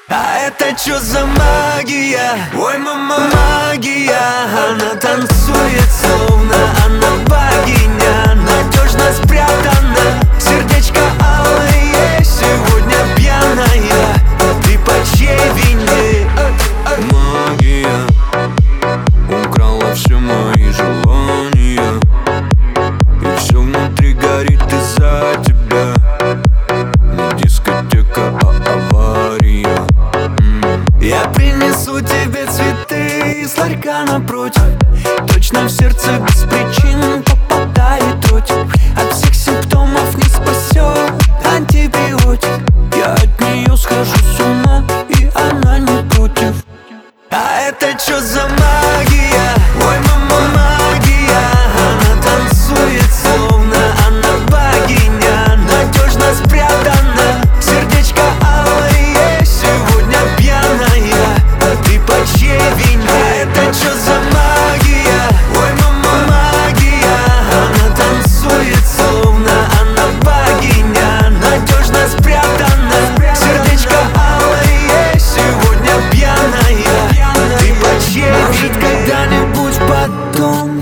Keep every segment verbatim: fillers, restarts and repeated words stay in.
А это чё за магия? Ой, мама, магия. Она танцует, словно она богиня, надежно спрятана. Сердечко алое, сегодня пьяная. Ты по чьей вине? Магия украла все мои желания, и все внутри горит из-за тебя. Не дискотека, а авария. Я принесу тебе цветы из ларька напротив. Точно в сердце без причин попадает дротик. От всех симптомов не спасет антибиотик. Я от нее схожу с ума, и она не против. А это чё за магия? Ой, мама, магия. Она танцует, словно она богиня, надежно спрятана. Сердечко алое, сегодня пьяная. Ты по чьей вине? А это чё за магия? Ой, мама, магия. Она танцует, словно она богиня, надежно спрятана. Сердечко алое, сегодня пьяная. Ты по чьей? Может, когда-нибудь потом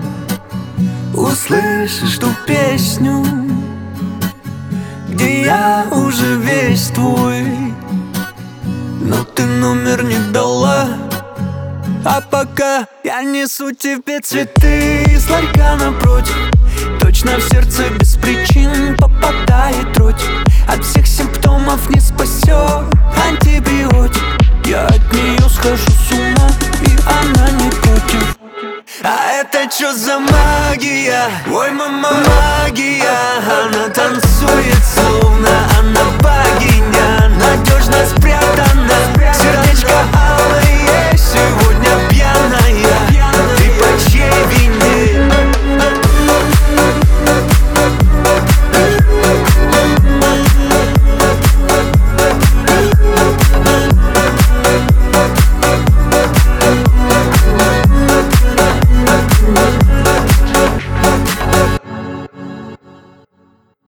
услышишь ту песню, где я уже весь твой, но ты номер не дала. А пока я несу тебе цветы из ларька напротив. Точно в сердце без причин попадает дротик. От всех симптомов не спасет антибиотик. Я от нее схожу с ума, и она не против. А это чё за магия? Ой, мама, магия. Она танцует, словно она богиня.